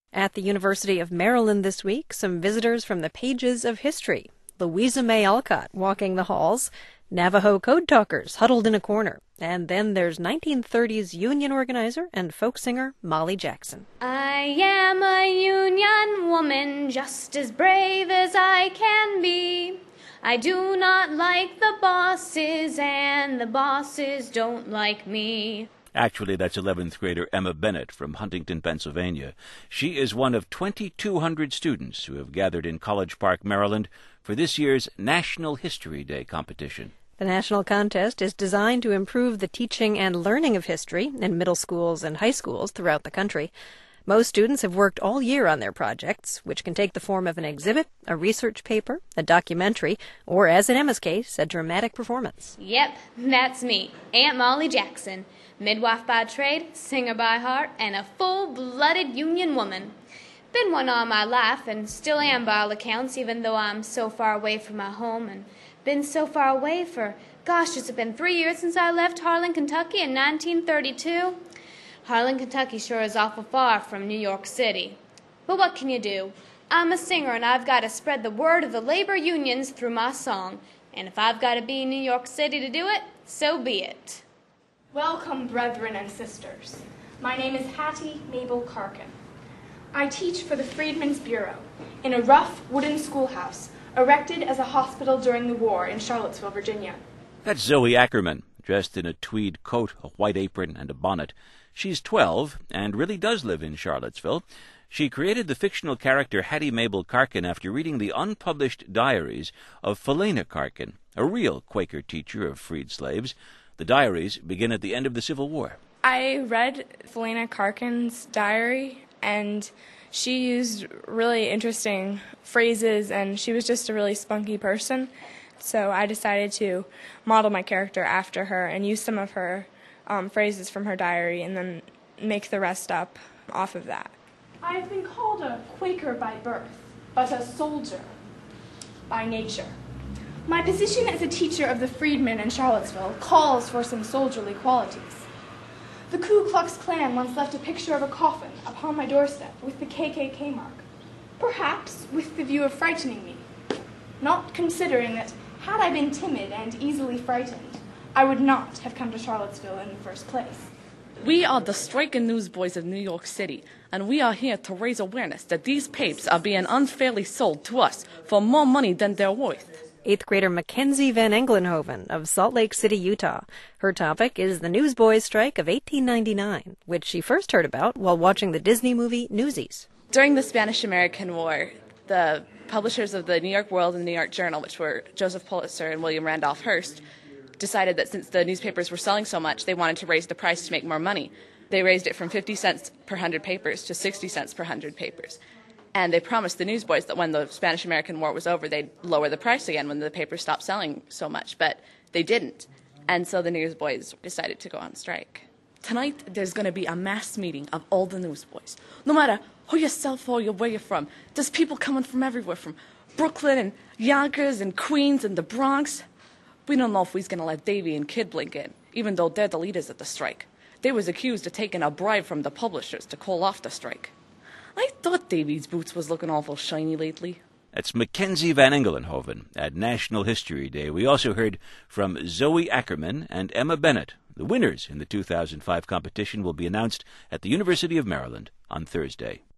At the University of Maryland this week, some visitors from the pages of history. Louisa May Alcott walking the halls, Navajo code talkers huddled in a corner, and then there's 1930s Union organizer and folk singer Molly Jackson. I am a Union woman, just as brave as I can be. I do not like the bosses, and the bosses don't like me. Actually, that's 11th grader Emma Bennett from Huntington, Pennsylvania. She is one of 2,200 students who have gathered in College Park, Maryland, for this year's National History Day competition. The national contest is designed to improve the teaching and learning of history in middle schools and high schools throughout the country. Most students have worked all year on their projects, which can take the form of an exhibit, a research paper, a documentary, or, as in Emma's case, a dramatic performance. Yep, that's me, Aunt Molly Jackson. Midwife by trade, singer by heart, and a full-blooded Union woman. Been one all my life, and still am by all accounts, even though I'm so far away from my home, and been so far away for, gosh, it's been 3 years since I left Harlan, Kentucky in 1932. Harlan, Kentucky sure is awful far from New York City. But what can you do? I'm a singer, and I've got to spread the word of the labor unions through my song. And if I've got to be in New York City to do it, so be it. Welcome, brethren and sisters. My name is Hattie Mabel Karkin. I teach for the Freedmen's Bureau in a rough wooden schoolhouse erected as a hospital during the war in Charlottesville, Virginia. That's Zoe Ackerman, dressed in a tweed coat, a white apron, and a bonnet. She's 12 and really does live in Charlottesville. She created the fictional character Hattie Mabel Karkin after reading the unpublished diaries of Philena Karkin, a real Quaker teacher of freed slaves. The diaries begin at the end of the Civil War. I read Philena Karkin's diary, and she used really interesting phrases, and she was just a really spunky person. So I decided to model my character after her and use some of her phrases from her diary and then make the rest up off of that. I have been called a Quaker by birth, but a soldier by nature. My position as a teacher of the freedmen in Charlottesville calls for some soldierly qualities. The Ku Klux Klan once left a picture of a coffin upon my doorstep with the KKK mark, perhaps with the view of frightening me, not considering that had I been timid and easily frightened, I would not have come to Charlottesville in the first place. We are the striking newsboys of New York City, and we are here to raise awareness that these papes are being unfairly sold to us for more money than they're worth. 8th grader Mackenzie Van Englenhoven of Salt Lake City, Utah. Her topic is the Newsboys' Strike of 1899, which she first heard about while watching the Disney movie Newsies. During the Spanish-American War, the publishers of the New York World and the New York Journal, which were Joseph Pulitzer and William Randolph Hearst, decided that since the newspapers were selling so much, they wanted to raise the price to make more money. They raised it from 50 cents per 100 papers to 60 cents per 100 papers. And they promised the newsboys that when the Spanish-American War was over, they'd lower the price again when the papers stopped selling so much, but they didn't. And so the newsboys decided to go on strike. Tonight, there's going to be a mass meeting of all the newsboys. No matter who you sell for or where you're from, there's people coming from everywhere, from Brooklyn and Yonkers and Queens and the Bronx. We don't know if we's going to let Davy and Kid Blink in, even though they're the leaders of the strike. They was accused of taking a bribe from the publishers to call off the strike. I thought Davy's boots was looking awful shiny lately. That's Mackenzie Van Englenhoven at National History Day. We also heard from Zoe Ackerman and Emma Bennett. The winners in the 2005 competition will be announced at the University of Maryland on Thursday.